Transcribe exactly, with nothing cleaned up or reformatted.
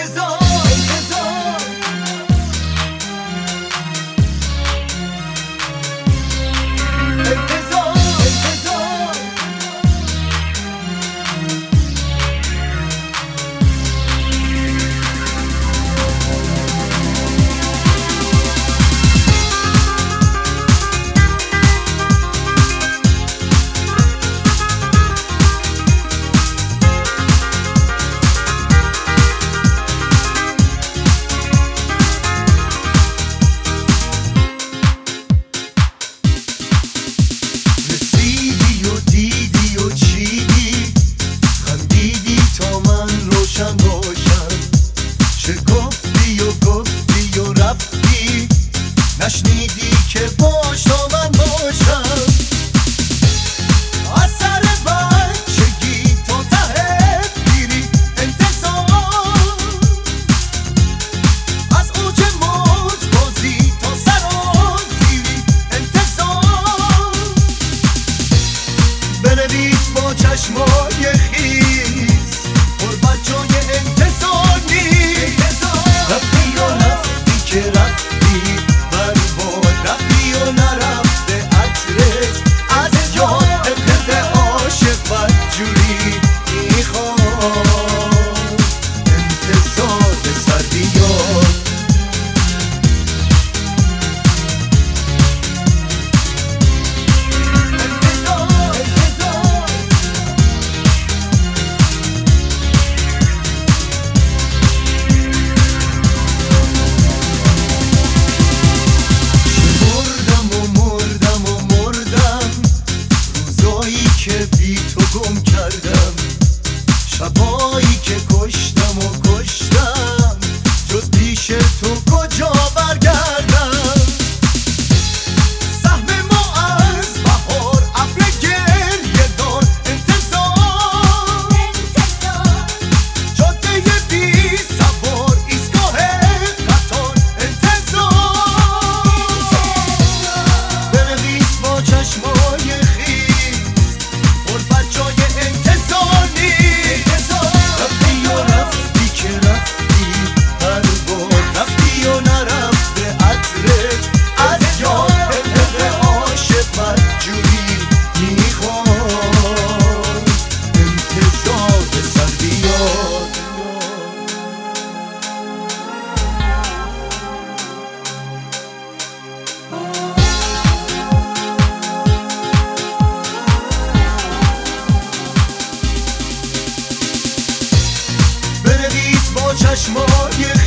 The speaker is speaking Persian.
انتظار نشنیدی که باش تا من باشم از سر بچگی تا ته پیری انتظار از اوج موج بازی تا سرازیری انتظار بنویس با چشمای خیس قربت جای انتظار نیست رفتی یا رفتی که رفتی رفتی و نرفته عطرت از یاد دل عاشق بدجوری میخواد انتظار سر بیاد بی تو گم کردم شبایی که کشتم و کشتم جز پیش تو کجا برگردم سهم ما از بهار ابر گریه دار انتظار جاده بی سوار ایستگاه قطار انتظار بنویس با چشمای چشمای